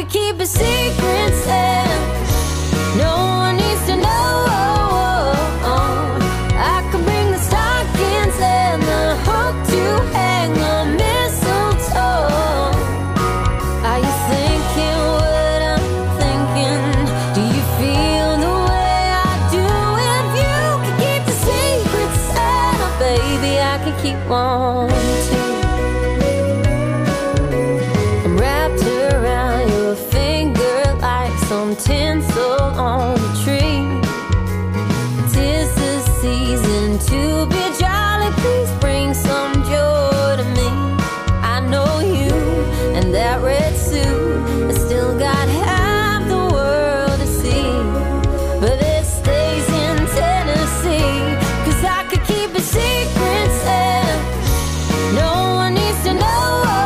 could keep a secret safe. No one needs to know. I could bring the stockings and the hook to hang the mistletoe. Are you thinking what I'm thinking? Do you feel the way I do? If you could keep the secret Santa, baby, I could keep one too. I'm wrapped around your finger like some tinsel on a tree. 'Tis the season to be jolly. Please bring some joy to me. I know you and that red suit has still got half the world to see, but it stays in Tennessee. 'Cause I could keep a secret safe. No one needs to know.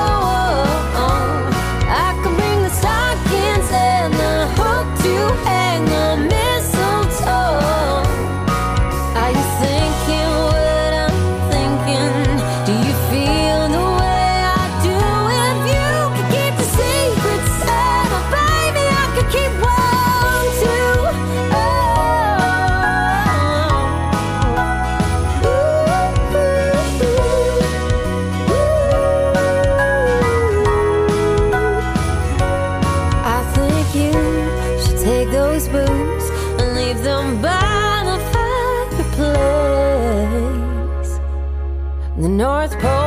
I can bring the stockings and the hook to hang the mistletoe. Are you thinking what I'm thinking? Do you feel the way I do? If you could keep the secret Santa, baby, I could keep one too. I think you should take those boots and leave them by the fireplace. The North Pole